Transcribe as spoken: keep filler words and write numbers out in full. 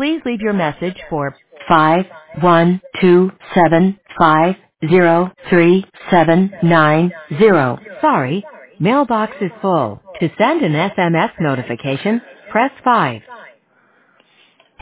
Please leave your message for five one two seven five zero three seven nine zero. Sorry, mailbox is full. To send an S M S notification, press five.